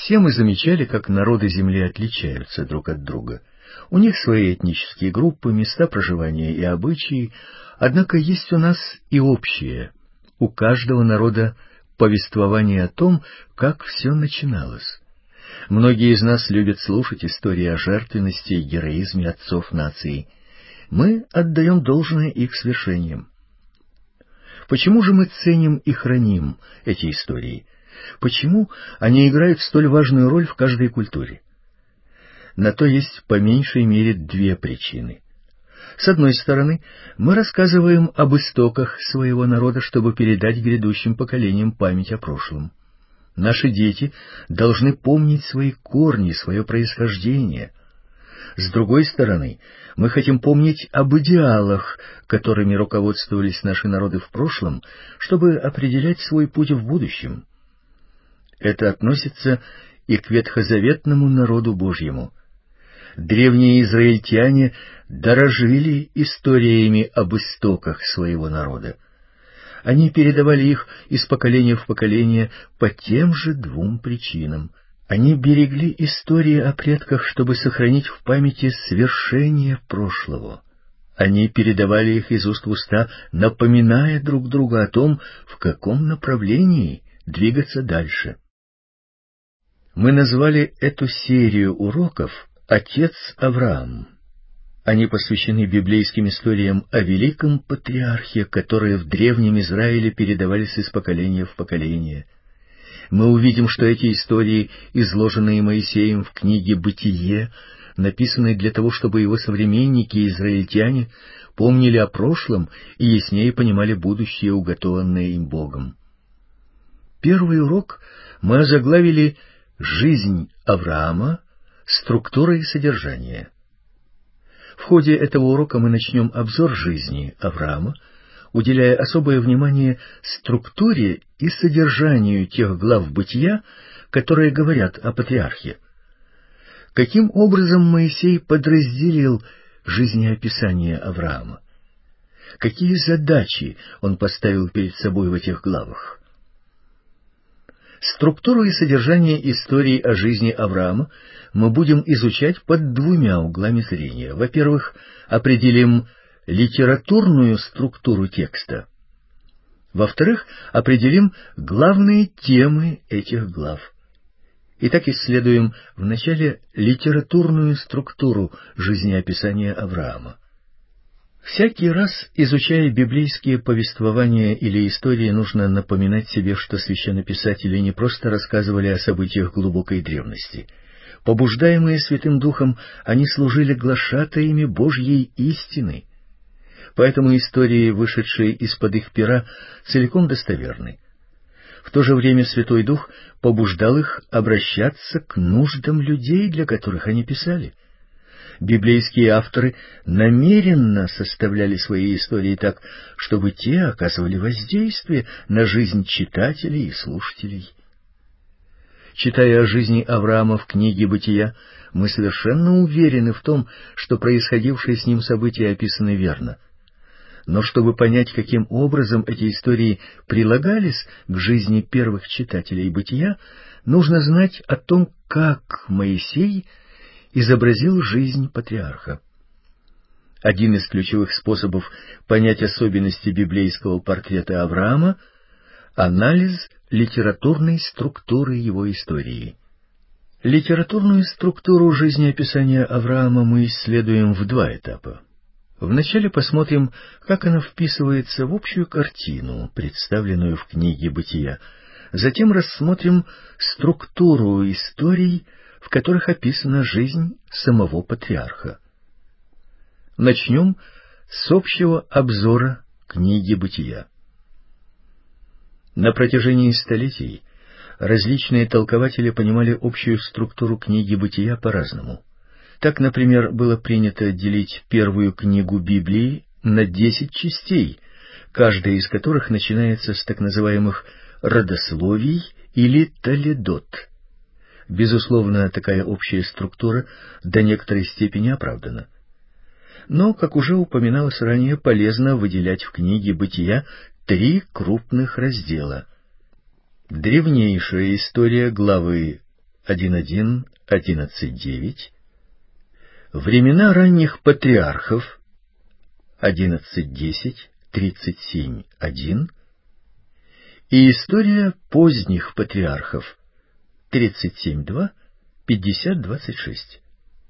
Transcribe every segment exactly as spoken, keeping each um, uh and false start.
Все мы замечали, как народы Земли отличаются друг от друга. У них свои этнические группы, места проживания и обычаи, однако есть у нас и общее. У каждого народа повествование о том, как все начиналось. Многие из нас любят слушать истории о жертвенности и героизме отцов наций. Мы отдаем должное их свершениям. Почему же мы ценим и храним эти истории? Почему они играют столь важную роль в каждой культуре? На то есть по меньшей мере две причины. С одной стороны, мы рассказываем об истоках своего народа, чтобы передать грядущим поколениям память о прошлом. Наши дети должны помнить свои корни, свое происхождение. С другой стороны, мы хотим помнить об идеалах, которыми руководствовались наши народы в прошлом, чтобы определять свой путь в будущем. Это относится и к ветхозаветному народу Божьему. Древние израильтяне дорожили историями об истоках своего народа. Они передавали их из поколения в поколение по тем же двум причинам. Они берегли истории о предках, чтобы сохранить в памяти свершения прошлого. Они передавали их из уст в уста, напоминая друг другу о том, в каком направлении двигаться дальше. Мы назвали эту серию уроков «Отец Авраам». Они посвящены библейским историям о великом патриархе, которые в древнем Израиле передавались из поколения в поколение. Мы увидим, что эти истории, изложенные Моисеем в книге «Бытие», написаны для того, чтобы его современники-израильтяне помнили о прошлом и яснее понимали будущее, уготованное им Богом. Первый урок мы озаглавили «Жизнь Авраама. Структура и содержание». В ходе этого урока мы начнем обзор жизни Авраама, уделяя особое внимание структуре и содержанию тех глав Бытия, которые говорят о патриархе. Каким образом Моисей подразделил жизнеописание Авраама? Какие задачи он поставил перед собой в этих главах? Структуру и содержание истории о жизни Авраама мы будем изучать под двумя углами зрения. Во-первых, определим литературную структуру текста. Во-вторых, определим главные темы этих глав. Итак, исследуем вначале литературную структуру жизнеописания Авраама. Всякий раз, изучая библейские повествования или истории, нужно напоминать себе, что священнописатели не просто рассказывали о событиях глубокой древности. Побуждаемые Святым Духом, они служили глашатаями Божьей истины. Поэтому истории, вышедшие из-под их пера, целиком достоверны. В то же время Святой Дух побуждал их обращаться к нуждам людей, для которых они писали. Библейские авторы намеренно составляли свои истории так, чтобы те оказывали воздействие на жизнь читателей и слушателей. Читая о жизни Авраама в книге «Бытия», мы совершенно уверены в том, что происходившие с ним события описаны верно. Но чтобы понять, каким образом эти истории прилагались к жизни первых читателей «Бытия», нужно знать о том, как Моисей изобразил жизнь патриарха. Один из ключевых способов понять особенности библейского портрета Авраама — анализ литературной структуры его истории. Литературную структуру жизнеописания Авраама мы исследуем в два этапа. Вначале посмотрим, как она вписывается в общую картину, представленную в книге «Бытия». Затем рассмотрим структуру историй, в которых описана жизнь самого патриарха. Начнем с общего обзора книги «Бытия». На протяжении столетий различные толкователи понимали общую структуру книги «Бытия» по-разному. Так, например, было принято делить первую книгу Библии на десять частей, каждая из которых начинается с так называемых родословий или толедот. Безусловно, такая общая структура до некоторой степени оправдана. Но, как уже упоминалось ранее, полезно выделять в книге «Бытия» три крупных раздела. Древнейшая история главы один один одиннадцать девять, времена ранних патриархов одиннадцать десять тридцать семь один и история поздних патриархов тридцать семь два пятьдесят двадцать шесть.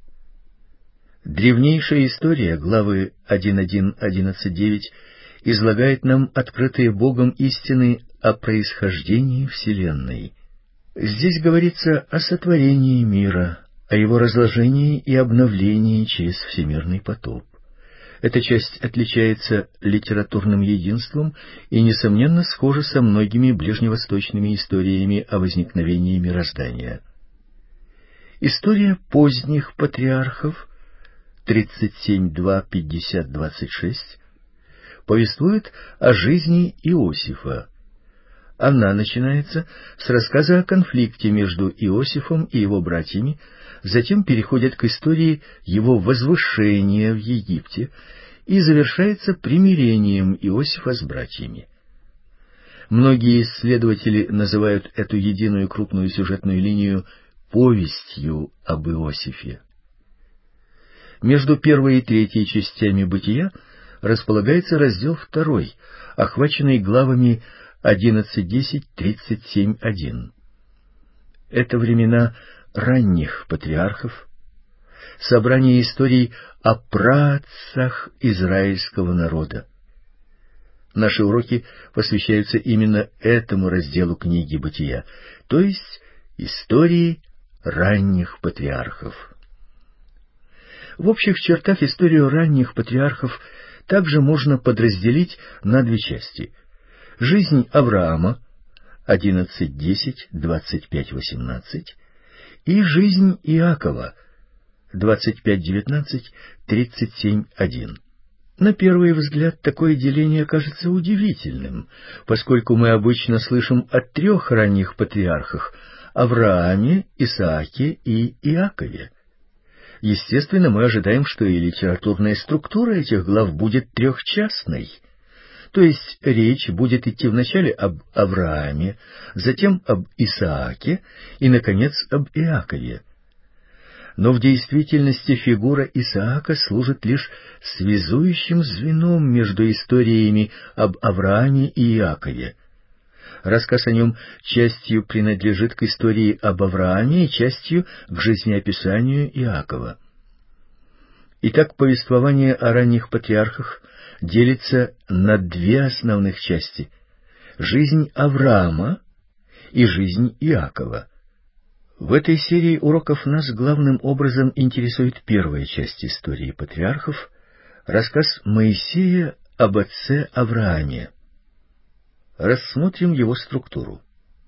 Древнейшая история, главы один один одиннадцать девять, излагает нам открытые Богом истины о происхождении Вселенной. Здесь говорится о сотворении мира, о его разложении и обновлении через всемирный потоп. Эта часть отличается литературным единством и, несомненно, схожа со многими ближневосточными историями о возникновении мироздания. История поздних патриархов тридцать семь два пятьдесят двадцать шесть повествует о жизни Иосифа. Она начинается с рассказа о конфликте между Иосифом и его братьями, затем переходит к истории его возвышения в Египте и завершается примирением Иосифа с братьями. Многие исследователи называют эту единую крупную сюжетную линию повестью об Иосифе. Между первой и третьей частями «Бытия» располагается раздел второй, охваченный главами одиннадцать десять тридцать семь один. Это времена ранних патриархов, собрание историй о праотцах израильского народа. Наши уроки посвящаются именно этому разделу книги «Бытия», то есть истории ранних патриархов. В общих чертах историю ранних патриархов также можно подразделить на две части. Жизнь Авраама одиннадцать десять двадцать пять восемнадцать и жизнь Иакова двадцать пять девятнадцать тридцать семь один. На первый взгляд такое деление кажется удивительным, поскольку мы обычно слышим о трех ранних патриархах — Аврааме, Исааке и Иакове. Естественно, мы ожидаем, что и литературная структура этих глав будет трехчастной, то есть речь будет идти вначале об Аврааме, затем об Исааке и, наконец, об Иакове. Но в действительности фигура Исаака служит лишь связующим звеном между историями об Аврааме и Иакове. Рассказ о нем частью принадлежит к истории об Аврааме и частью к жизнеописанию Иакова. Итак, повествование о ранних патриархах делится на две основных части — жизнь Авраама и жизнь Иакова. В этой серии уроков нас главным образом интересует первая часть истории патриархов — рассказ Моисея об отце Аврааме. Рассмотрим его структуру.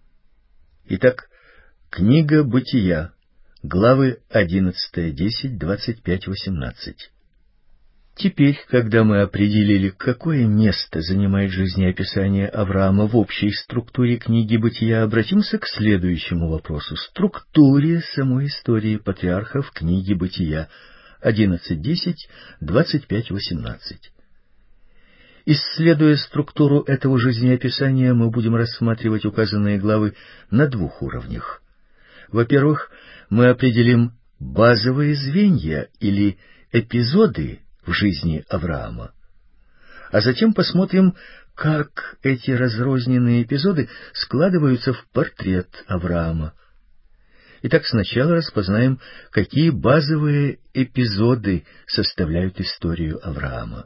Итак, книга «Бытия», главы одиннадцать десять двадцать пять восемнадцать. Теперь, когда мы определили, какое место занимает жизнеописание Авраама в общей структуре книги «Бытия», обратимся к следующему вопросу — структуре самой истории патриархов книги «Бытия» одиннадцать десять двадцать пять восемнадцать. Исследуя структуру этого жизнеописания, мы будем рассматривать указанные главы на двух уровнях. Во-первых, мы определим базовые звенья или эпизоды в жизни Авраама, а затем посмотрим, как эти разрозненные эпизоды складываются в портрет Авраама. Итак, сначала распознаем, какие базовые эпизоды составляют историю Авраама.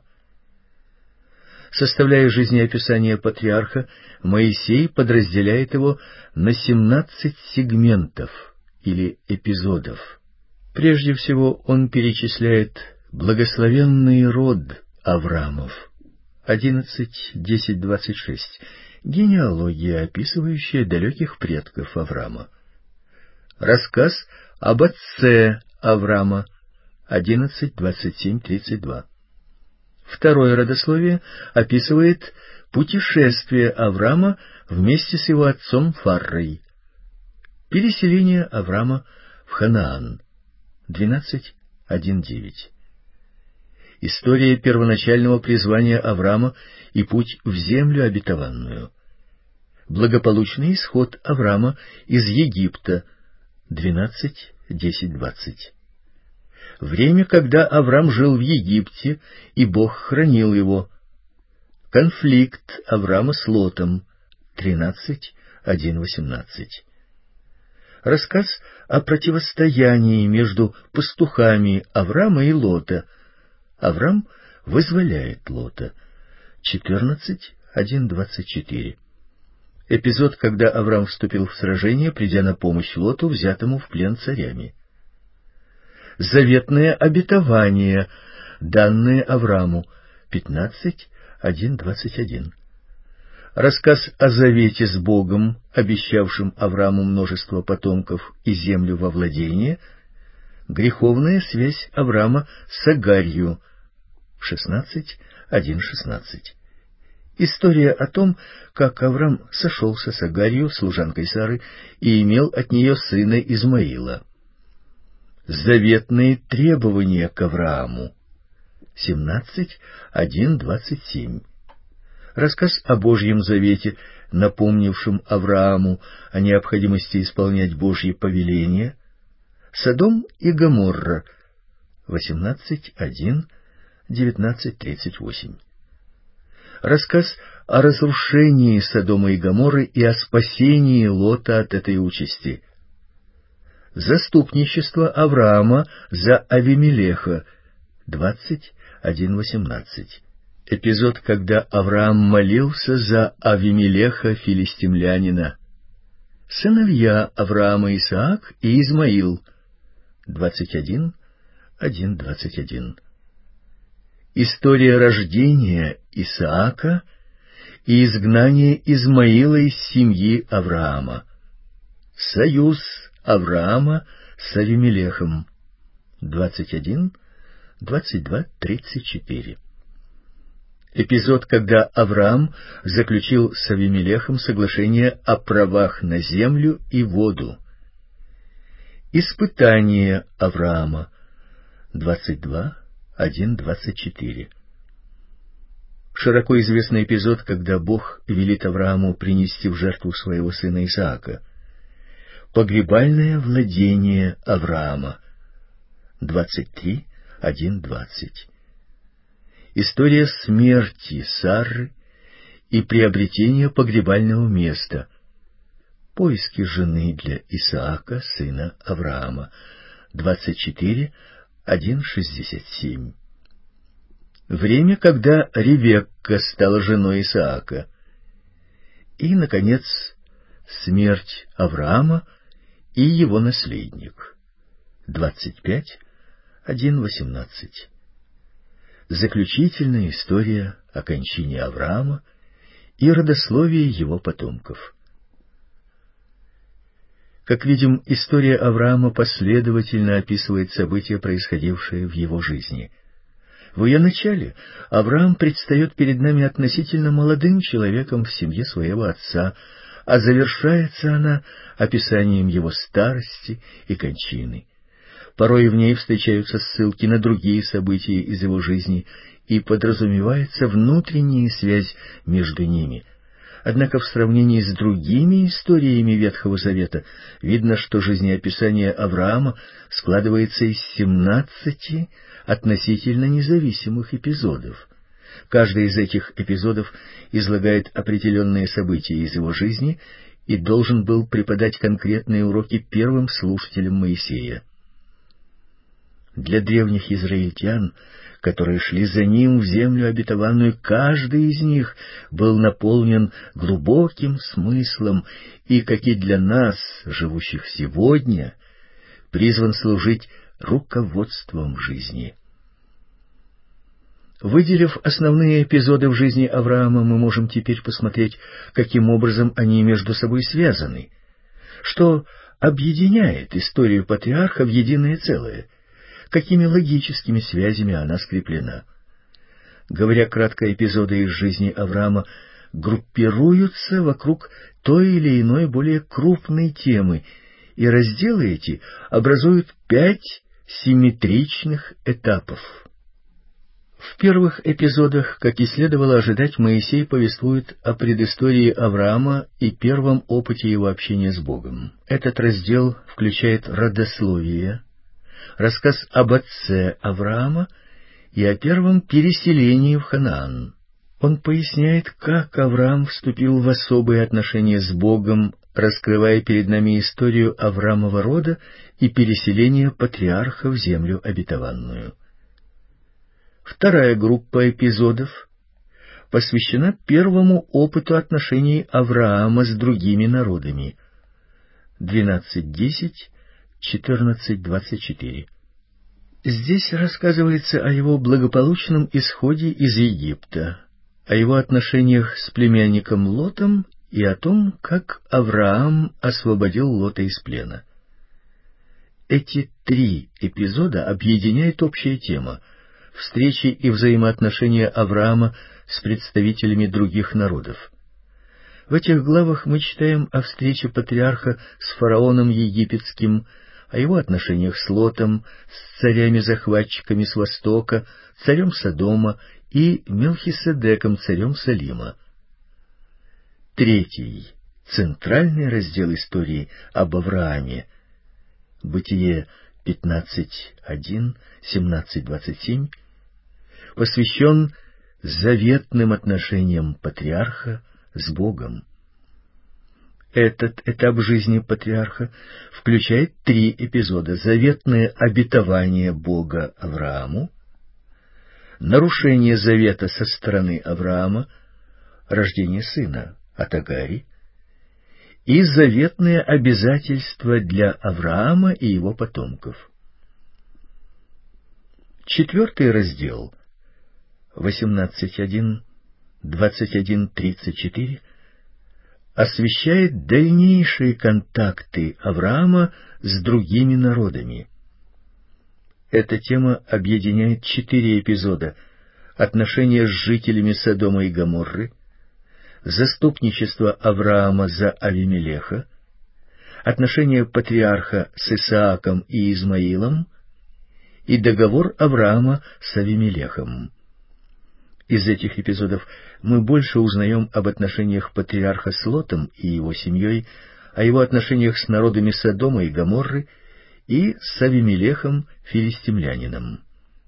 Составляя жизнеописание патриарха, Моисей подразделяет его на семнадцать сегментов или эпизодов. Прежде всего, он перечисляет благословенный род Авраамов одиннадцать десять двадцать шесть, генеалогия, описывающая далеких предков Авраама. Рассказ об отце Авраама одиннадцать двадцать семь тридцать два. Второе родословие описывает путешествие Авраама вместе с его отцом Фаррой. Переселение Авраама в Ханаан двенадцать один девять. История первоначального призвания Авраама и путь в землю обетованную. Благополучный исход Авраама из Египта двенадцать, десять, двадцать. Время, когда Авраам жил в Египте, и Бог хранил его. Конфликт Авраама с Лотом. тринадцать, один, восемнадцать. Рассказ о противостоянии между пастухами Авраама и Лота. Авраам вызволяет Лота. четырнадцать, один, двадцать четыре. Эпизод, когда Авраам вступил в сражение, придя на помощь Лоту, взятому в плен царями. Заветное обетование, данное Аврааму. пятнадцать, один, двадцать один. Рассказ о завете с Богом, обещавшим Аврааму множество потомков и землю во владение. Греховная связь Авраама с Агарью. шестнадцать, один, шестнадцать. История о том, как Авраам сошелся с Агарью, служанкой Сары, и имел от нее сына Измаила. Заветные требования к Аврааму. семнадцать, один, двадцать семь. Рассказ о Божьем завете, напомнившем Аврааму о необходимости исполнять Божьи повеления. Содом и Гоморра. восемнадцать, один, девятнадцать, тридцать восемь. Рассказ о разрушении Содома и Гоморры и о спасении Лота от этой участи. Заступничество Авраама за Авимелеха. двадцать, один, восемнадцать. Эпизод, когда Авраам молился за Авимелеха филистимлянина. Сыновья Авраама Исаак и Измаил. двадцать один, один, двадцать один. История рождения Исаака и изгнания Измаила из семьи Авраама. Союз Авраама с Авимелехом. двадцать один, двадцать два, тридцать четыре. Эпизод, когда Авраам заключил с Авимелехом соглашение о правах на землю и воду. Испытание Авраама. двадцать два, один, двадцать четыре. Широко известный эпизод, когда Бог велит Аврааму принести в жертву своего сына Исаака. Погребальное владение Авраама. двадцать три, один, двадцать. История смерти Сары и приобретения погребального места. Поиски жены для Исаака, сына Авраама. двадцать четыре, один, шестьдесят семь. Время, когда Ревекка стала женой Исаака. И, наконец, смерть Авраама и его наследник. двадцать пять, один, восемнадцать. Заключительная история о кончине Авраама и родословии его потомков. Как видим, история Авраама последовательно описывает события, происходившие в его жизни. В ее начале Авраам предстает перед нами относительно молодым человеком в семье своего отца, а завершается она описанием его старости и кончины. Порой в ней встречаются ссылки на другие события из его жизни, и подразумевается внутренняя связь между ними. Однако в сравнении с другими историями Ветхого Завета видно, что жизнеописание Авраама складывается из семнадцати относительно независимых эпизодов. Каждый из этих эпизодов излагает определенные события из его жизни и должен был преподать конкретные уроки первым слушателям Моисея. Для древних израильтян, которые шли за ним в землю обетованную, каждый из них был наполнен глубоким смыслом и, как и для нас, живущих сегодня, призван служить руководством жизни. Выделив основные эпизоды в жизни Авраама, мы можем теперь посмотреть, каким образом они между собой связаны, что объединяет историю патриарха в единое целое, какими логическими связями она скреплена. Говоря кратко, эпизоды из жизни Авраама группируются вокруг той или иной более крупной темы, и разделы эти образуют пять симметричных этапов. В первых эпизодах, как и следовало ожидать, Моисей повествует о предыстории Авраама и первом опыте его общения с Богом. Этот раздел включает родословие, рассказ об отце Авраама и о первом переселении в Ханаан. Он поясняет, как Авраам вступил в особые отношения с Богом, раскрывая перед нами историю Авраамова рода и переселения патриарха в землю обетованную. Вторая группа эпизодов посвящена первому опыту отношений Авраама с другими народами. двенадцать десять, четырнадцать двадцать четыре. Здесь рассказывается о его благополучном исходе из Египта, о его отношениях с племянником Лотом и о том, как Авраам освободил Лота из плена. Эти три эпизода объединяет общая тема — встречи и взаимоотношения Авраама с представителями других народов. В этих главах мы читаем о встрече патриарха с фараоном египетским, о его отношениях с Лотом, с царями-захватчиками с востока, царем Содома и Мелхиседеком, царем Салима. Третий, центральный раздел истории об Аврааме, Бытие пятнадцать один, семнадцать двадцать семь, посвящен заветным отношениям патриарха с Богом. Этот этап жизни патриарха включает три эпизода: заветное обетование Бога Аврааму, нарушение завета со стороны Авраама, рождение сына от Агари, и заветные обязательства для Авраама и его потомков. Четвертый раздел, восемнадцать один, двадцать один тридцать четыре, освещает дальнейшие контакты Авраама с другими народами. Эта тема объединяет четыре эпизода: отношения с жителями Содома и Гоморры, заступничество Авраама за Авимелеха, отношения патриарха с Исааком и Измаилом и договор Авраама с Авимелехом. Из этих эпизодов мы больше узнаем об отношениях патриарха с Лотом и его семьей, о его отношениях с народами Содома и Гоморры и с Авимелехом, филистимлянином.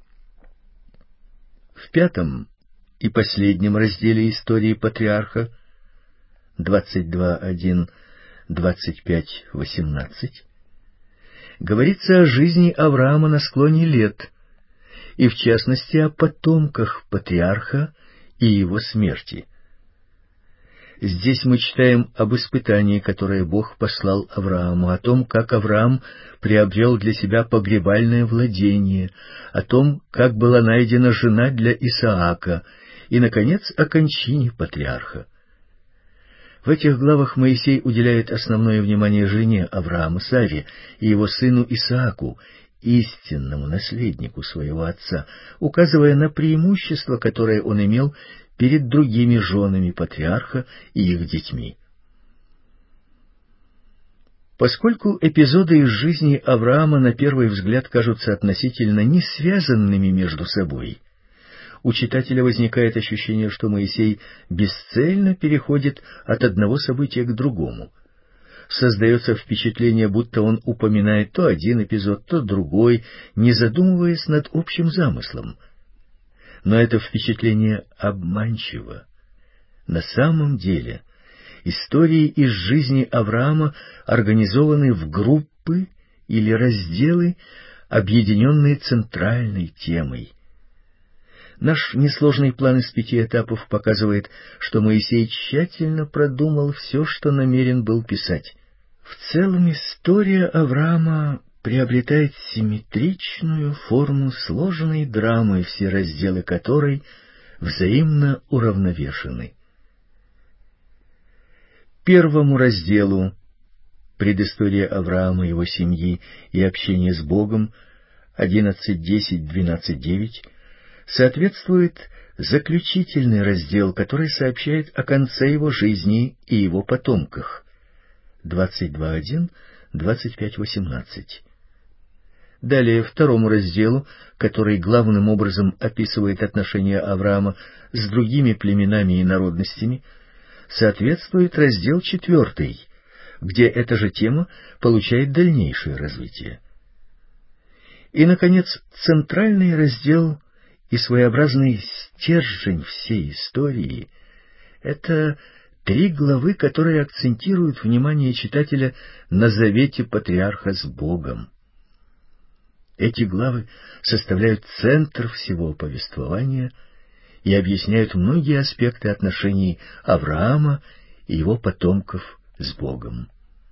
В пятом и последнем разделе истории патриарха, двадцать два один, двадцать пять восемнадцать, говорится о жизни Авраама на склоне лет, и в частности о потомках патриарха и его смерти. Здесь мы читаем об испытании, которое Бог послал Аврааму, о том, как Авраам приобрел для себя погребальное владение, о том, как была найдена жена для Исаака, и, наконец, о кончине патриарха. В этих главах Моисей уделяет основное внимание жене Авраама, Саре, и его сыну Исааку, истинному наследнику своего отца, указывая на преимущество, которое он имел перед другими женами патриарха и их детьми. Поскольку эпизоды из жизни Авраама на первый взгляд кажутся относительно не связанными между собой, у читателя возникает ощущение, что Моисей бесцельно переходит от одного события к другому. Создается впечатление, будто он упоминает то один эпизод, то другой, не задумываясь над общим замыслом. Но это впечатление обманчиво. На самом деле истории из жизни Авраама организованы в группы или разделы, объединенные центральной темой. Наш несложный план из пяти этапов показывает, что Моисей тщательно продумал все, что намерен был писать. В целом история Авраама приобретает симметричную форму сложной драмы, все разделы которой взаимно уравновешены. Первому разделу «Предыстория Авраама, его семьи и общение с Богом» одиннадцать десять двенадцать девять соответствует заключительный раздел, который сообщает о конце его жизни и его потомках двадцать два один, двадцать пять восемнадцать. Далее, второму разделу, который главным образом описывает отношения Авраама с другими племенами и народностями, соответствует раздел четвертый, где эта же тема получает дальнейшее развитие. И, наконец, центральный раздел и своеобразный стержень всей истории — это три главы, которые акцентируют внимание читателя на завете патриарха с Богом. Эти главы составляют центр всего повествования и объясняют многие аспекты отношений Авраама и его потомков с Богом.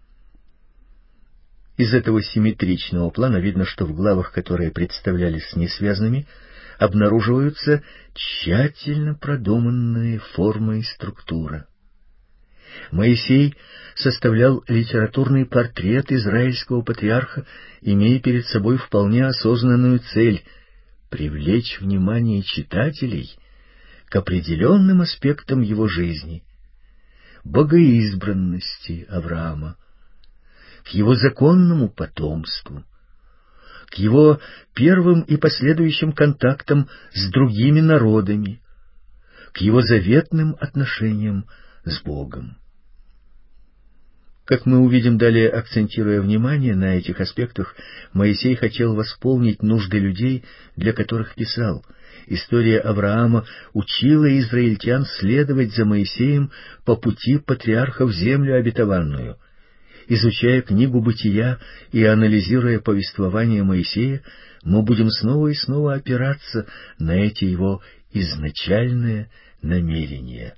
Из этого симметричного плана видно, что в главах, которые представлялись несвязными, обнаруживаются тщательно продуманные формы и структура. Моисей составлял литературный портрет израильского патриарха, имея перед собой вполне осознанную цель — привлечь внимание читателей к определенным аспектам его жизни, богоизбранности Авраама, к его законному потомству, к его первым и последующим контактам с другими народами, к его заветным отношениям с Богом. Как мы увидим далее, акцентируя внимание на этих аспектах, Моисей хотел восполнить нужды людей, для которых писал. История Авраама учила израильтян следовать за Моисеем по пути патриарха в землю обетованную. Изучая книгу «Бытия» и анализируя повествование Моисея, мы будем снова и снова опираться на эти его изначальные намерения.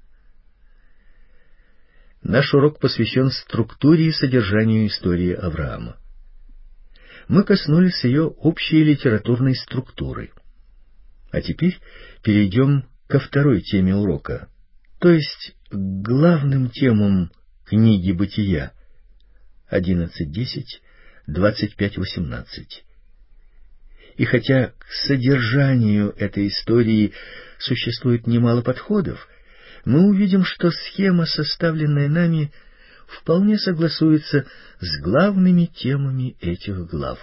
Наш урок посвящен структуре и содержанию истории Авраама. Мы коснулись ее общей литературной структуры. А теперь перейдем ко второй теме урока, то есть к главным темам книги «Бытия» одиннадцать десять, двадцать пять восемнадцать. И хотя к содержанию этой истории существует немало подходов, мы увидим, что схема, составленная нами, вполне согласуется с главными темами этих глав.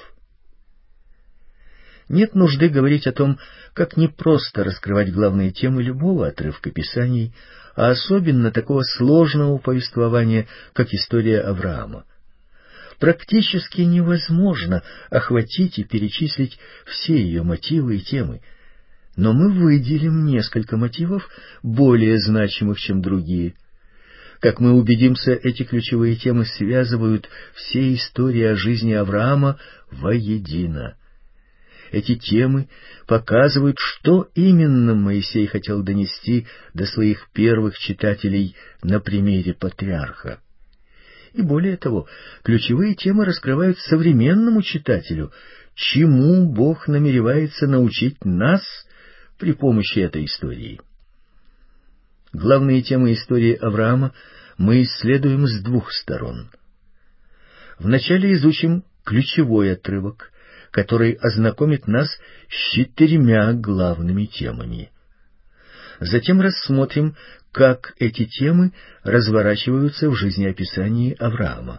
Нет нужды говорить о том, как непросто раскрывать главные темы любого отрывка Писаний, а особенно такого сложного повествования, как история Авраама. Практически невозможно охватить и перечислить все ее мотивы и темы, но мы выделим несколько мотивов, более значимых, чем другие. Как мы убедимся, эти ключевые темы связывают все истории о жизни Авраама воедино. Эти темы показывают, что именно Моисей хотел донести до своих первых читателей на примере патриарха. И более того, ключевые темы раскрывают современному читателю, чему Бог намеревается научить нас при помощи этой истории. Главные темы истории Авраама мы исследуем с двух сторон. Вначале изучим ключевой отрывок, который ознакомит нас с четырьмя главными темами. Затем рассмотрим, как эти темы разворачиваются в жизнеописании Авраама.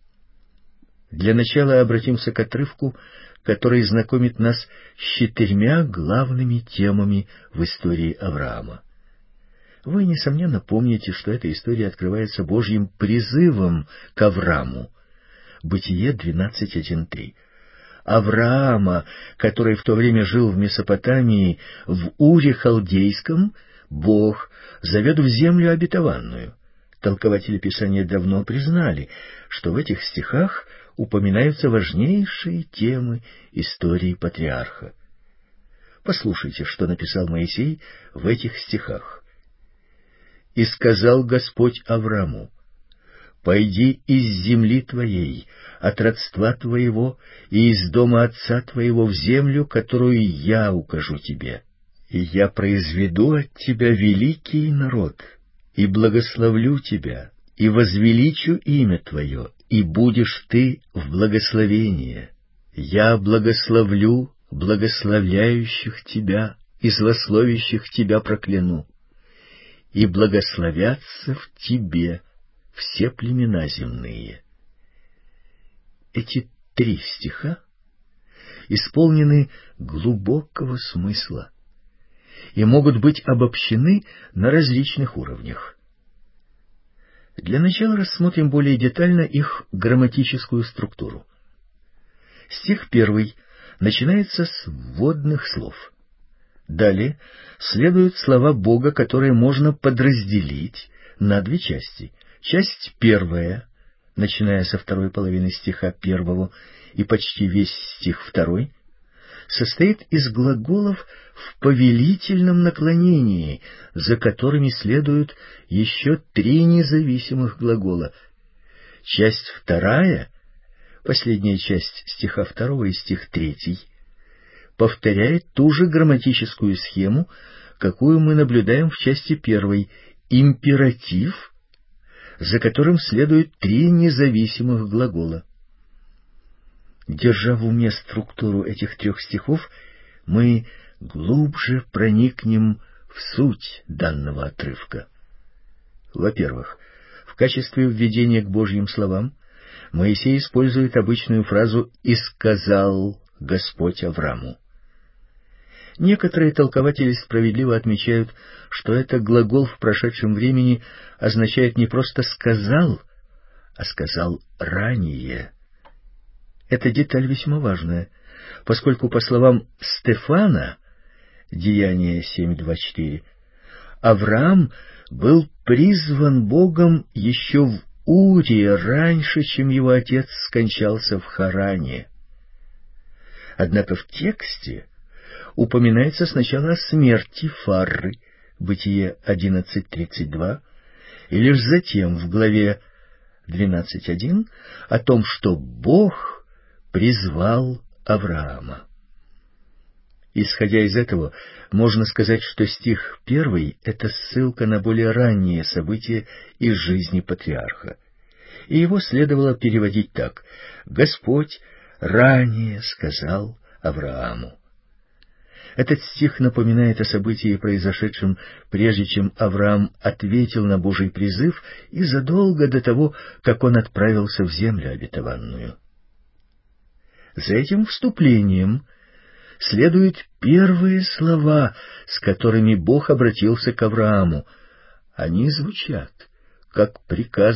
Для начала обратимся к отрывку, который знакомит нас с четырьмя главными темами в истории Авраама. Вы, несомненно, помните, что эта история открывается Божьим призывом к Аврааму. Бытие двенадцать один три. Авраама, который в то время жил в Месопотамии, в Уре Халдейском, Бог зовет в землю обетованную. Толкователи Писания давно признали, что в этих стихах упоминаются важнейшие темы истории патриарха. Послушайте, что написал Моисей в этих стихах. «И сказал Господь Аврааму: пойди из земли твоей, от родства твоего и из дома отца твоего в землю, которую я укажу тебе. И я произведу от тебя великий народ, и благословлю тебя, и возвеличу имя твое, и будешь ты в благословении. Я благословлю благословляющих тебя, и злословящих тебя прокляну. И благословятся в тебе все племена земные». Эти три стиха исполнены глубокого смысла и могут быть обобщены на различных уровнях. Для начала рассмотрим более детально их грамматическую структуру. Стих первый начинается с вводных слов. Далее следуют слова Бога, которые можно подразделить на две части. Часть первая, начиная со второй половины стиха первого и почти весь стих второй, состоит из глаголов в повелительном наклонении, за которыми следуют еще три независимых глагола. Часть вторая, последняя часть стиха второго и стих третий, повторяет ту же грамматическую схему, какую мы наблюдаем в части первой — императив, за которым следуют три независимых глагола. Держа в уме структуру этих трех стихов, мы глубже проникнем в суть данного отрывка. Во-первых, в качестве введения к Божьим словам Моисей использует обычную фразу «И сказал Господь Аврааму». Некоторые толкователи справедливо отмечают, что это глагол в прошедшем времени означает не просто «сказал», а «сказал ранее». Эта деталь весьма важная, поскольку, по словам Стефана, Деяния семь двадцать четыре, Авраам был призван Богом еще в Уре раньше, чем его отец скончался в Харане. Однако в тексте упоминается сначала о смерти Фарры, Бытие одиннадцать тридцать два, и лишь затем в главе двенадцать один о том, что Бог призвал Авраама. Исходя из этого, можно сказать, что стих первый — это ссылка на более ранние события из жизни патриарха, и его следовало переводить так: «Господь ранее сказал Аврааму». Этот стих напоминает о событии, произошедшем прежде, чем Авраам ответил на Божий призыв и задолго до того, как он отправился в землю обетованную. За этим вступлением следуют первые слова, с которыми Бог обратился к Аврааму. Они звучат как приказ.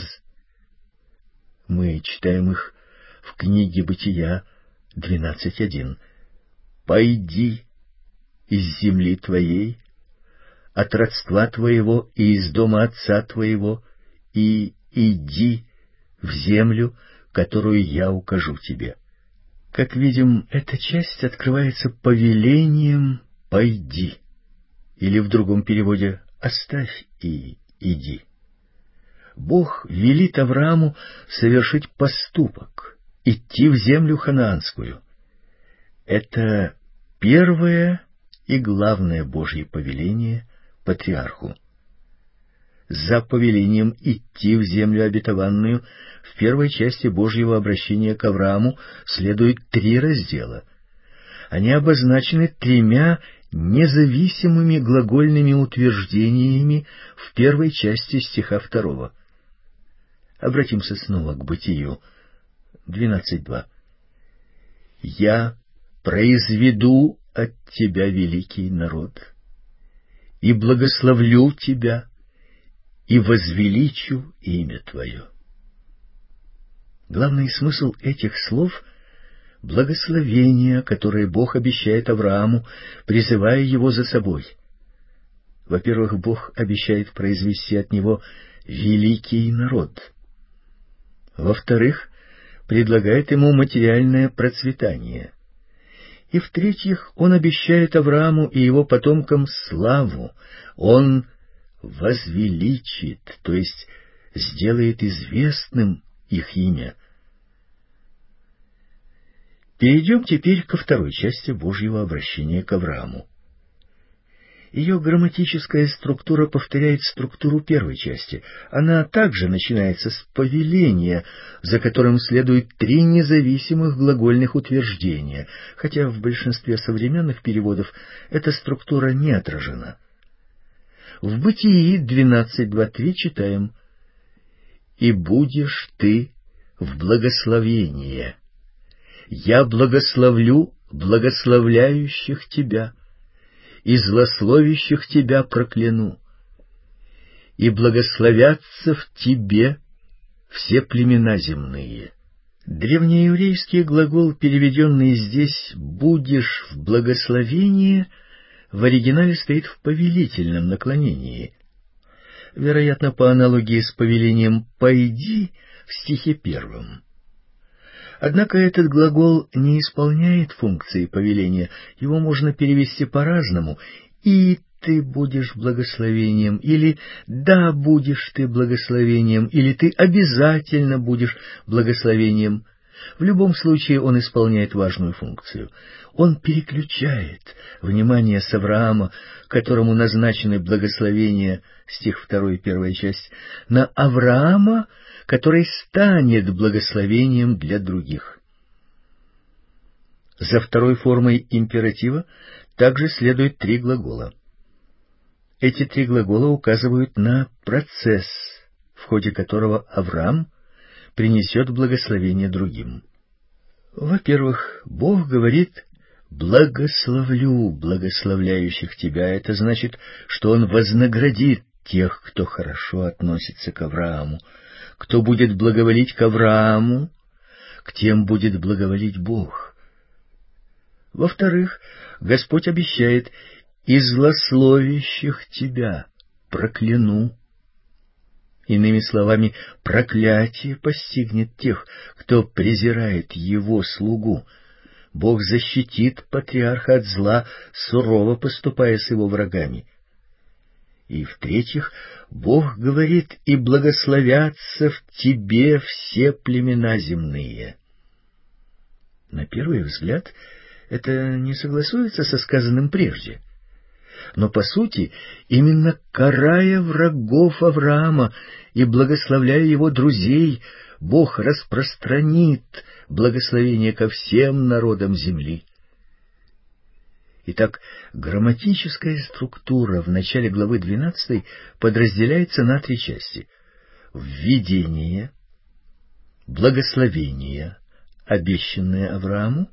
Мы читаем их в книге Бытия двенадцать один. «Пойди из земли твоей, от родства твоего и из дома отца твоего, и иди в землю, которую я укажу тебе». Как видим, эта часть открывается повелением «пойди», или в другом переводе «оставь и иди». Бог велит Аврааму совершить поступок, идти в землю ханаанскую. Это первое и главное Божье повеление патриарху. За повелением идти в землю обетованную в первой части Божьего обращения к Аврааму следует три раздела. Они обозначены тремя независимыми глагольными утверждениями в первой части стиха второго. Обратимся снова к Бытию двенадцать два. «Я произведу от тебя великий народ, и благословлю тебя, и возвеличу имя твое». Главный смысл этих слов — благословение, которое Бог обещает Аврааму, призывая его за собой. Во-первых, Бог обещает произвести от него великий народ. Во-вторых, предлагает ему материальное процветание. И в-третьих, Он обещает Аврааму и его потомкам славу. Он возвеличит, то есть сделает известным их имя. Перейдем теперь ко второй части Божьего обращения к Аврааму. Ее грамматическая структура повторяет структуру первой части. Она также начинается с повеления, за которым следует три независимых глагольных утверждения, хотя в большинстве современных переводов эта структура не отражена. В Бытии двенадцать два три читаем: «И будешь ты в благословение. Я благословлю благословляющих тебя, и злословящих тебя прокляну, и благословятся в тебе все племена земные». Древнееврейский глагол, переведенный здесь «будешь в благословении», в оригинале стоит в повелительном наклонении. Вероятно, по аналогии с повелением «пойди» в стихе первом. Однако этот глагол не исполняет функции повеления, его можно перевести по-разному: «и ты будешь благословением», или «да, будешь ты благословением», или «ты обязательно будешь благословением». В любом случае он исполняет важную функцию. Он переключает внимание с Авраама, которому назначены благословения, стих второй, первая часть, на Авраама, который станет благословением для других. За второй формой императива также следует три глагола. Эти три глагола указывают на процесс, в ходе которого Авраам принесет благословение другим. Во-первых, Бог говорит: «Благословлю благословляющих тебя». Это значит, что Он вознаградит тех, кто хорошо относится к Аврааму. Кто будет благоволить к Аврааму, к тем будет благоволить Бог. Во-вторых, Господь обещает: «И злословящих тебя прокляну». Иными словами, проклятие постигнет тех, кто презирает Его слугу. Бог защитит патриарха от зла, сурово поступая с его врагами. И в-третьих, Бог говорит: «И благословятся в тебе все племена земные». На первый взгляд, это не согласуется со сказанным прежде. Но, по сути, именно карая врагов Авраама и благословляя его друзей, Бог распространит благословение ко всем народам земли. Итак, грамматическая структура в начале главы двенадцатой подразделяется на три части: введение, благословение, обещанное Аврааму,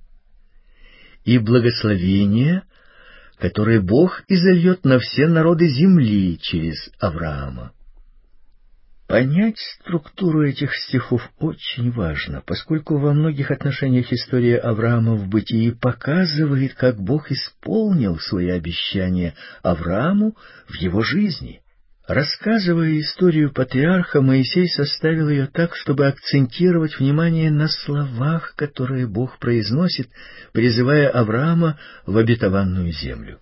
и благословение, которое Бог изольет на все народы земли через Авраама. Понять структуру этих стихов очень важно, поскольку во многих отношениях история Авраама в бытии показывает, как Бог исполнил свои обещания Аврааму в его жизни. Рассказывая историю патриарха, Моисей составил ее так, чтобы акцентировать внимание на словах, которые Бог произносит, призывая Авраама в обетованную землю.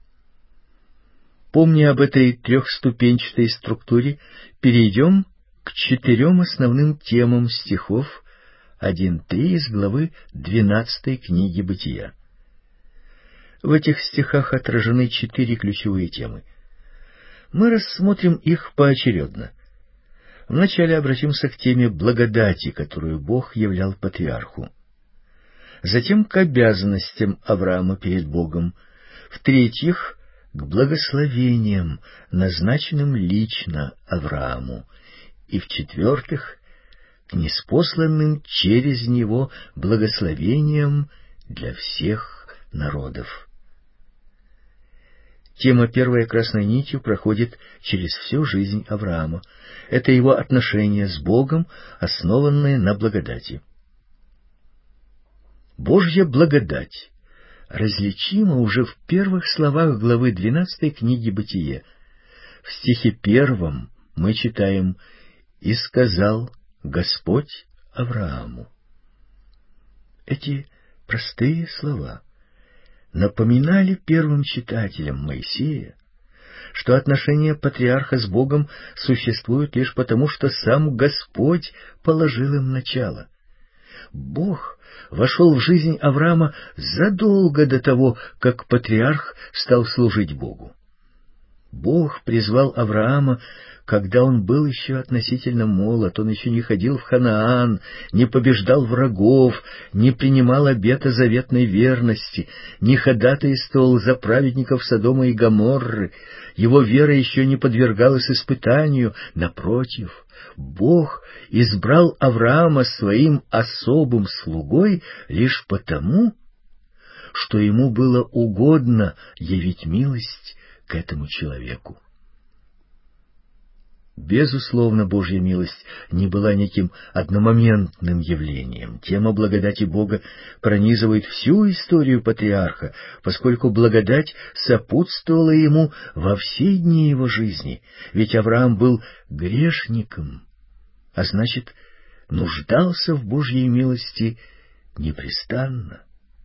Помня об этой трехступенчатой структуре, перейдем к четырем основным темам стихов один-три из главы двенадцатой книги Бытия. В этих стихах отражены четыре ключевые темы. Мы рассмотрим их поочередно. Вначале обратимся к теме благодати, которую Бог являл патриарху. Затем к обязанностям Авраама перед Богом. В-третьих, к благословениям, назначенным лично Аврааму. И в-четвертых, к ниспосланным через него благословениям для всех народов. Тема первая красной нитью проходит через всю жизнь Авраама. Это его отношения с Богом, основанные на благодати. Божья благодать различима уже в первых словах главы двенадцатой книги Бытие. В стихе первом мы читаем: «И сказал Господь Аврааму». Эти простые слова напоминали первым читателям Моисея, что отношения патриарха с Богом существуют лишь потому, что сам Господь положил им начало. Бог вошел в жизнь Авраама задолго до того, как патриарх стал служить Богу. Бог призвал Авраама, когда он был еще относительно молод, он еще не ходил в Ханаан, не побеждал врагов, не принимал обета заветной верности, не ходатайствовал за праведников Содома и Гоморры, его вера еще не подвергалась испытанию. Напротив, Бог избрал Авраама своим особым слугой лишь потому, что ему было угодно явить милость к этому человеку. Безусловно, Божья милость не была неким одномоментным явлением. Тема благодати Бога пронизывает всю историю патриарха, поскольку благодать сопутствовала ему во все дни его жизни, ведь Авраам был грешником, а значит, нуждался в Божьей милости непрестанно.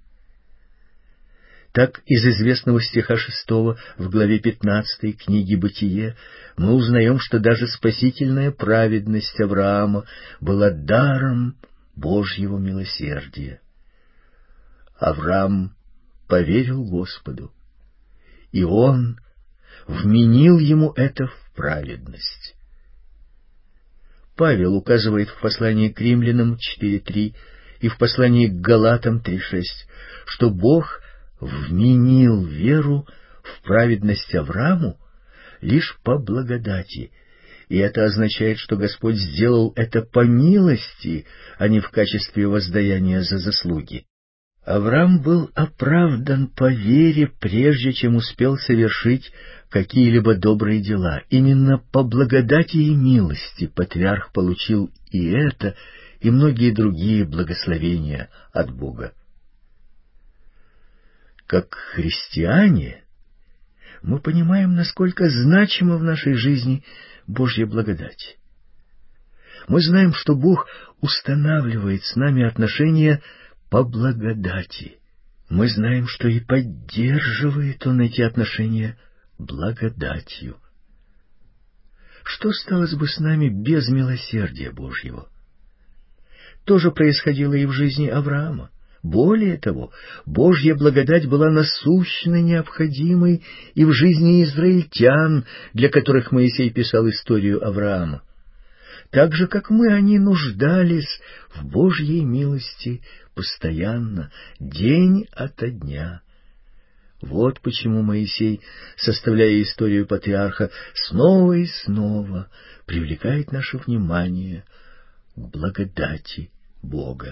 Так, из известного стиха шестого в главе пятнадцатой книги «Бытие» мы узнаем, что даже спасительная праведность Авраама была даром Божьего милосердия. Авраам поверил Господу, и Он вменил ему это в праведность. Павел указывает в послании к Римлянам четыре три и в послании к Галатам три шесть, что Бог вменил веру в праведность Аврааму лишь по благодати, и это означает, что Господь сделал это по милости, а не в качестве воздаяния за заслуги. Авраам был оправдан по вере, прежде чем успел совершить какие-либо добрые дела. Именно по благодати и милости патриарх получил и это, и многие другие благословения от Бога. Как христиане мы понимаем, насколько значима в нашей жизни Божья благодать. Мы знаем, что Бог устанавливает с нами отношения по благодати. Мы знаем, что и поддерживает Он эти отношения благодатью. Что сталось бы с нами без милосердия Божьего? То же происходило и в жизни Авраама. Более того, Божья благодать была насущно необходимой и в жизни израильтян, для которых Моисей писал историю Авраама. Так же, как мы, они нуждались в Божьей милости постоянно, день ото дня. Вот почему Моисей, составляя историю патриарха, снова и снова привлекает наше внимание к благодати Бога.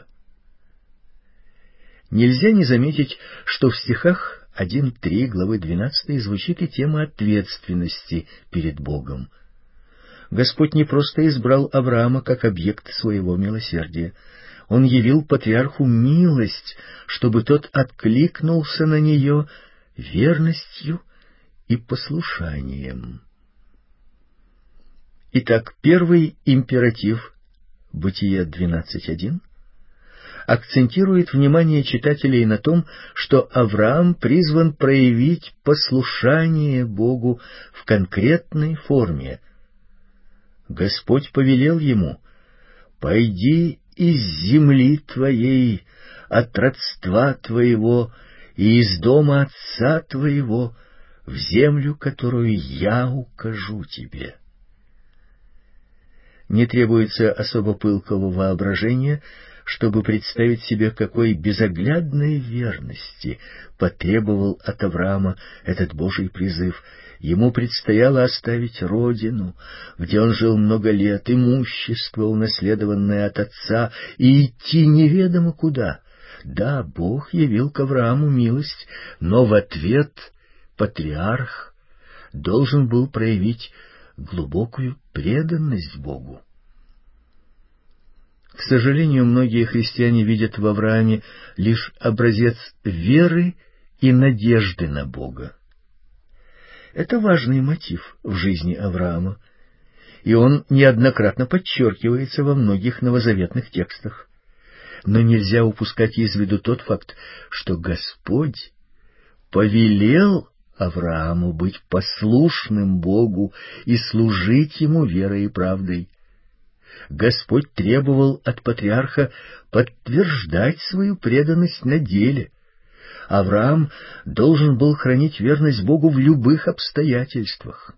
Нельзя не заметить, что в стихах один три главы двенадцатой звучит и тема ответственности перед Богом. Господь не просто избрал Авраама как объект своего милосердия. Он явил патриарху милость, чтобы тот откликнулся на нее верностью и послушанием. Итак, первый императив Бытие двенадцать один акцентирует внимание читателей на том, что Авраам призван проявить послушание Богу в конкретной форме. Господь повелел ему: «Пойди из земли твоей, от родства твоего и из дома отца твоего в землю, которую я укажу тебе». Не требуется особо пылкого воображения, чтобы представить себе, какой безоглядной верности потребовал от Авраама этот Божий призыв. Ему предстояло оставить родину, где он жил много лет, имущество, унаследованное от отца, и идти неведомо куда. Да, Бог явил к Аврааму милость, но в ответ патриарх должен был проявить глубокую преданность Богу. К сожалению, многие христиане видят в Аврааме лишь образец веры и надежды на Бога. Это важный мотив в жизни Авраама, и он неоднократно подчеркивается во многих новозаветных текстах. Но нельзя упускать из виду тот факт, что Господь повелел Аврааму быть послушным Богу и служить Ему верой и правдой. Господь требовал от патриарха подтверждать свою преданность на деле. Авраам должен был хранить верность Богу в любых обстоятельствах.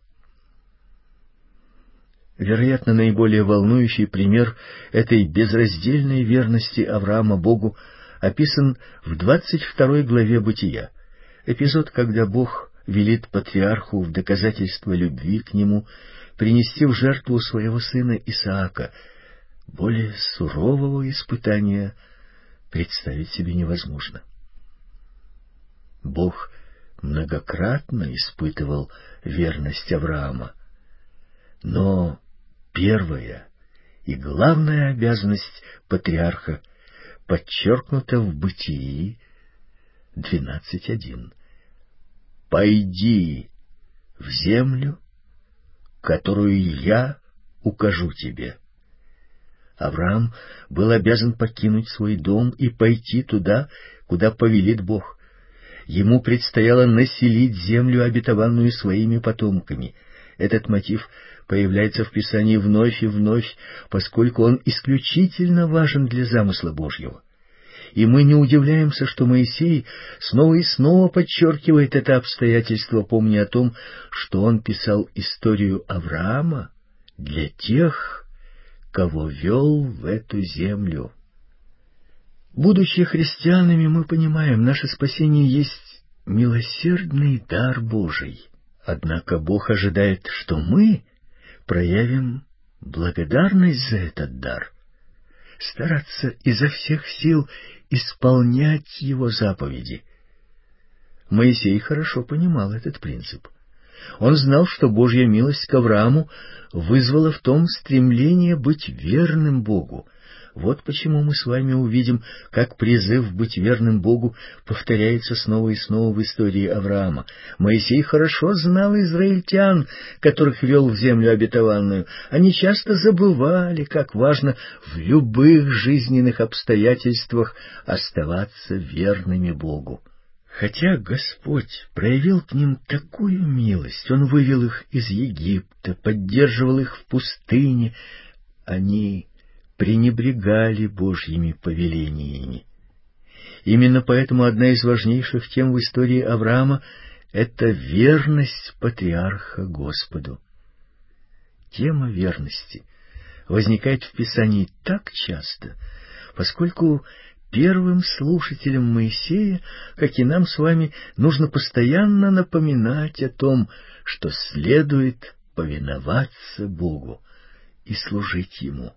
Вероятно, наиболее волнующий пример этой безраздельной верности Авраама Богу описан в двадцать второй главе Бытия. Эпизод, когда Бог велит патриарху в доказательство любви к нему принести в жертву своего сына Исаака. Более сурового испытания представить себе невозможно. Бог многократно испытывал верность Авраама, но первая и главная обязанность патриарха подчеркнута в Бытии двенадцать один. «Пойди в землю, которую я укажу тебе». Авраам был обязан покинуть свой дом и пойти туда, куда повелит Бог. Ему предстояло населить землю обетованную своими потомками. Этот мотив появляется в Писании вновь и вновь, поскольку он исключительно важен для замысла Божьего. И мы не удивляемся, что Моисей снова и снова подчеркивает это обстоятельство, помня о том, что он писал историю Авраама для тех, кого вел в эту землю. Будучи христианами, мы понимаем, наше спасение есть милосердный дар Божий. Однако Бог ожидает, что мы проявим благодарность за этот дар, стараться изо всех сил исполнять Его заповеди. Моисей хорошо понимал этот принцип. Он знал, что Божья милость к Аврааму вызвала в том стремление быть верным Богу. Вот почему мы с вами увидим, как призыв быть верным Богу повторяется снова и снова в истории Авраама. Моисей хорошо знал израильтян, которых вел в землю обетованную. Они часто забывали, как важно в любых жизненных обстоятельствах оставаться верными Богу. Хотя Господь проявил к ним такую милость, Он вывел их из Египта, поддерживал их в пустыне, они пренебрегали Божьими повелениями. Именно поэтому одна из важнейших тем в истории Авраама — это верность патриарха Господу. Тема верности возникает в Писании так часто, поскольку первым слушателям Моисея, как и нам с вами, нужно постоянно напоминать о том, что следует повиноваться Богу и служить Ему.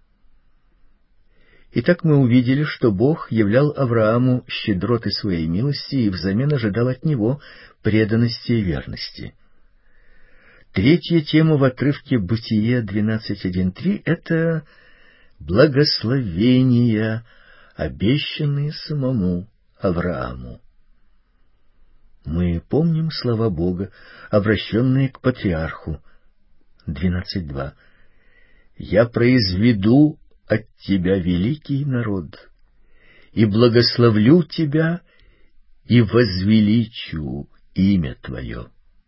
Итак, мы увидели, что Бог являл Аврааму щедроты своей милости и взамен ожидал от него преданности и верности. Третья тема в отрывке Бытие двенадцать один три — это благословения, обещанные самому Аврааму. Мы помним слова Бога, обращенные к патриарху. двенадцать два. «Я произведу от тебя великий народ, и благословлю тебя, и возвеличу имя твое».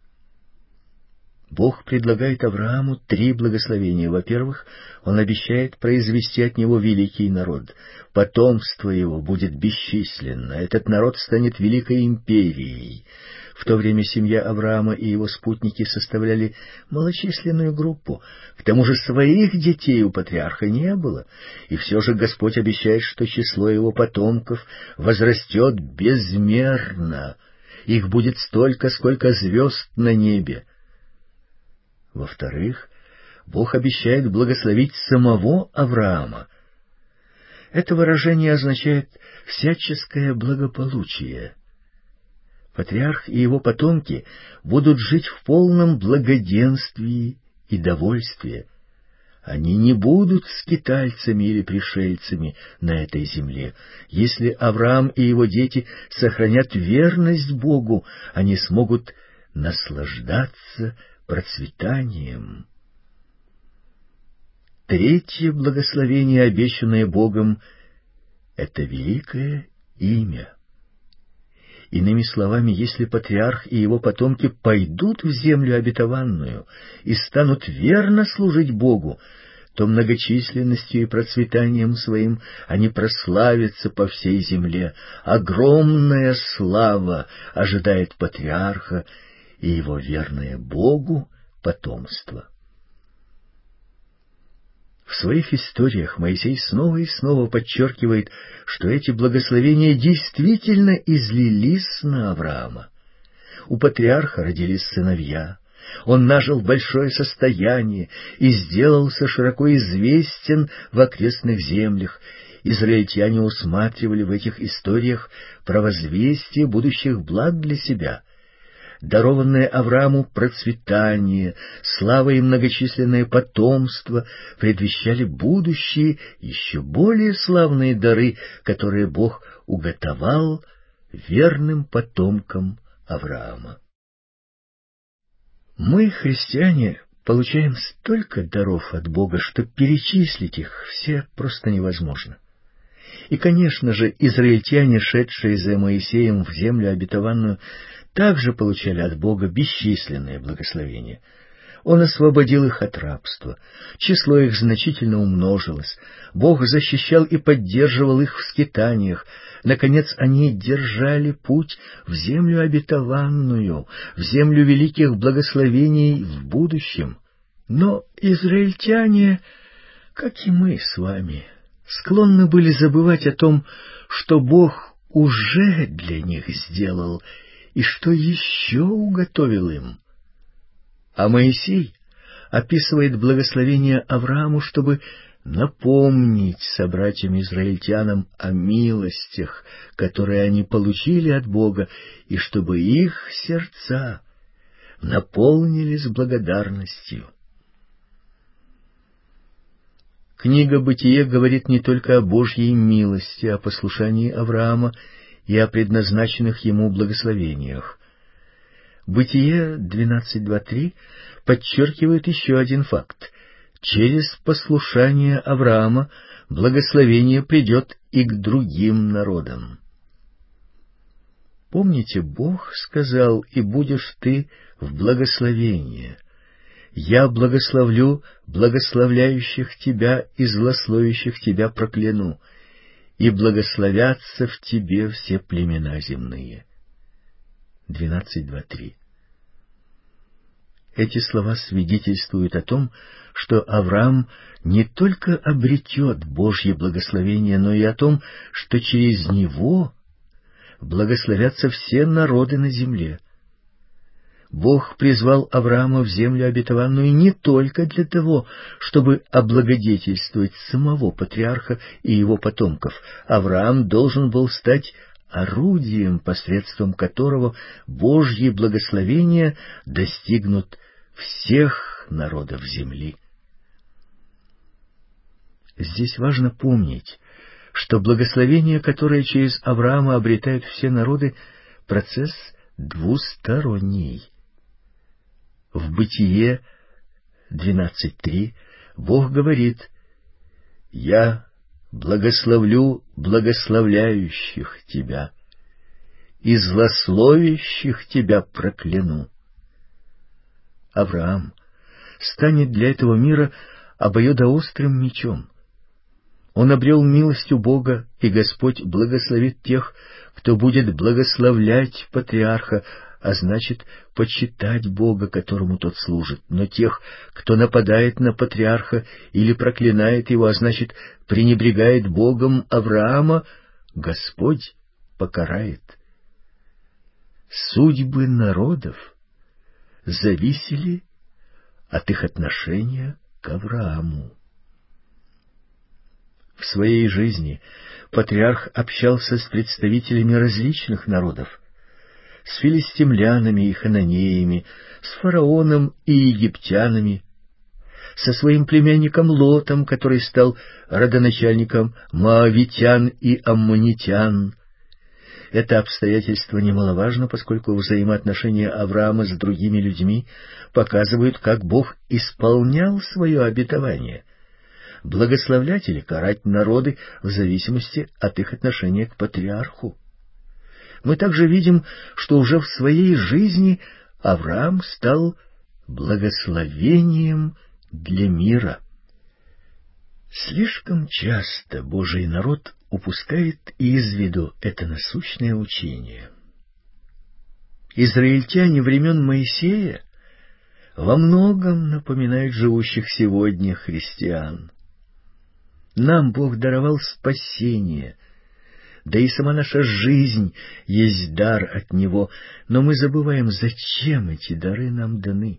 Бог предлагает Аврааму три благословения. Во-первых, Он обещает произвести от него великий народ. Потомство его будет бесчисленно. Этот народ станет великой империей. В то время семья Авраама и его спутники составляли малочисленную группу. К тому же своих детей у патриарха не было. И все же Господь обещает, что число его потомков возрастет безмерно. Их будет столько, сколько звезд на небе. Во-вторых, Бог обещает благословить самого Авраама. Это выражение означает всяческое благополучие. Патриарх и его потомки будут жить в полном благоденствии и довольстве. Они не будут скитальцами или пришельцами на этой земле. Если Авраам и его дети сохранят верность Богу, они смогут наслаждаться процветанием. Третье благословение, обещанное Богом, — это великое имя. Иными словами, если патриарх и его потомки пойдут в землю обетованную и станут верно служить Богу, то многочисленностью и процветанием своим они прославятся по всей земле. Огромная слава ожидает патриарха и его верное Богу потомство. В своих историях Моисей снова и снова подчеркивает, что эти благословения действительно излились на Авраама. У патриарха родились сыновья, он нажил большое состояние и сделался широко известен в окрестных землях, израильтяне усматривали в этих историях провозвестие будущих благ для себя. Дарованное Аврааму процветание, слава и многочисленное потомство предвещали будущие, еще более славные дары, которые Бог уготовал верным потомкам Авраама. Мы, христиане, получаем столько даров от Бога, что перечислить их все просто невозможно. И, конечно же, израильтяне, шедшие за Моисеем в землю обетованную, также получали от Бога бесчисленные благословения. Он освободил их от рабства, число их значительно умножилось, Бог защищал и поддерживал их в скитаниях, наконец они держали путь в землю обетованную, в землю великих благословений в будущем. Но израильтяне, как и мы с вами, склонны были забывать о том, что Бог уже для них сделал и что еще уготовил им. А Моисей описывает благословение Аврааму, чтобы напомнить собратьям-израильтянам о милостях, которые они получили от Бога, и чтобы их сердца наполнились благодарностью. Книга «Бытие» говорит не только о Божьей милости, о послушании Авраама и о предназначенных ему благословениях. Бытие двенадцать два три подчеркивает еще один факт. Через послушание Авраама благословение придет и к другим народам. Помните, Бог сказал: «И будешь ты в благословении. Я благословлю благословляющих тебя и злословящих тебя прокляну, и благословятся в тебе все племена земные». двенадцать два три. Эти слова свидетельствуют о том, что Авраам не только обретет Божье благословение, но и о том, что через него благословятся все народы на земле. Бог призвал Авраама в землю обетованную не только для того, чтобы облагодетельствовать самого патриарха и его потомков. Авраам должен был стать орудием, посредством которого Божьи благословения достигнут всех народов земли. Здесь важно помнить, что благословение, которое через Авраама обретают все народы, процесс двусторонний. В Бытие двенадцать три Бог говорит: «Я благословлю благословляющих тебя, и злословящих тебя прокляну». Авраам станет для этого мира обоюдоострым мечом. Он обрел милость у Бога, и Господь благословит тех, кто будет благословлять патриарха, а значит, почитать Бога, которому тот служит. Но тех, кто нападает на патриарха или проклинает его, а значит, пренебрегает Богом Авраама, Господь покарает. Судьбы народов зависели от их отношения к Аврааму. В своей жизни патриарх общался с представителями различных народов, с филистимлянами и хананеями, с фараоном и египтянами, со своим племянником Лотом, который стал родоначальником моавитян и аммонитян. Это обстоятельство немаловажно, поскольку взаимоотношения Авраама с другими людьми показывают, как Бог исполнял свое обетование — благословлять или карать народы в зависимости от их отношения к патриарху. Мы также видим, что уже в своей жизни Авраам стал благословением для мира. Слишком часто Божий народ упускает из виду это насущное учение. Израильтяне времен Моисея во многом напоминают живущих сегодня христиан. Нам Бог даровал спасение, да и сама наша жизнь есть дар от Него, но мы забываем, зачем эти дары нам даны.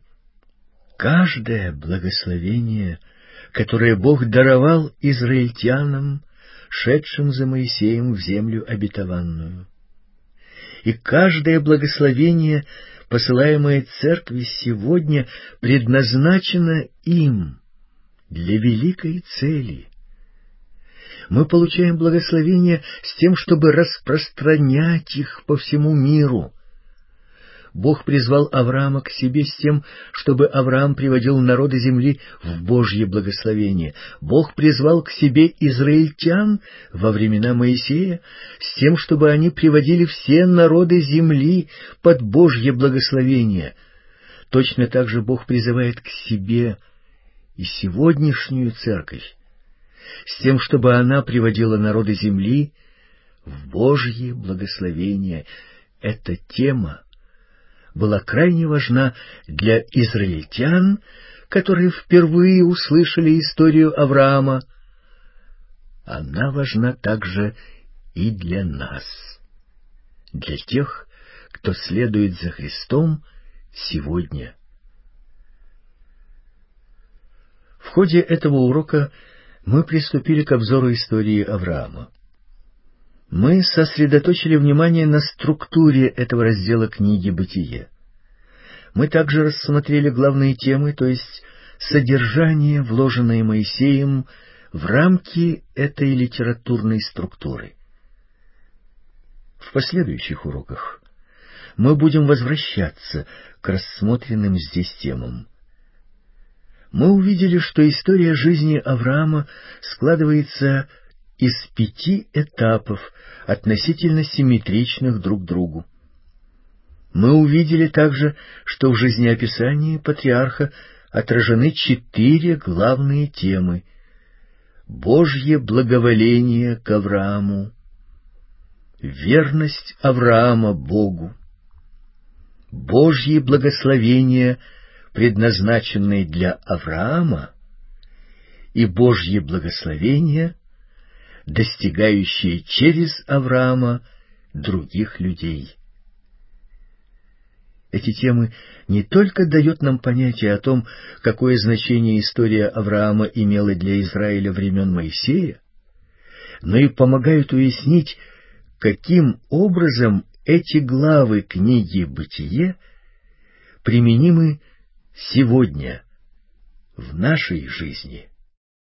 Каждое благословение, которое Бог даровал израильтянам, шедшим за Моисеем в землю обетованную. И каждое благословение, посылаемое Церкви сегодня, предназначено им для великой цели. Мы получаем благословение с тем, чтобы распространять их по всему миру. Бог призвал Авраама к себе с тем, чтобы Авраам приводил народы земли в Божье благословение. Бог призвал к себе израильтян во времена Моисея с тем, чтобы они приводили все народы земли под Божье благословение. Точно так же Бог призывает к себе и сегодняшнюю церковь с тем, чтобы она приводила народы земли в Божье благословение. Эта тема была крайне важна для израильтян, которые впервые услышали историю Авраама. Она важна также и для нас, для тех, кто следует за Христом сегодня. В ходе этого урока мы приступили к обзору истории Авраама. Мы сосредоточили внимание на структуре этого раздела книги «Бытие». Мы также рассмотрели главные темы, то есть содержание, вложенное Моисеем в рамки этой литературной структуры. В последующих уроках мы будем возвращаться к рассмотренным здесь темам. Мы увидели, что история жизни Авраама складывается из пяти этапов, относительно симметричных друг другу. Мы увидели также, что в жизнеописании патриарха отражены четыре главные темы: Божье благоволение к Аврааму, верность Авраама Богу, Божьи благословения, предназначенные для Авраама, и Божьи благословения, достигающие через Авраама других людей. Эти темы не только дают нам понятие о том, какое значение история Авраама имела для Израиля времен Моисея, но и помогают уяснить, каким образом эти главы книги «Бытие» применимы сегодня в нашей жизни.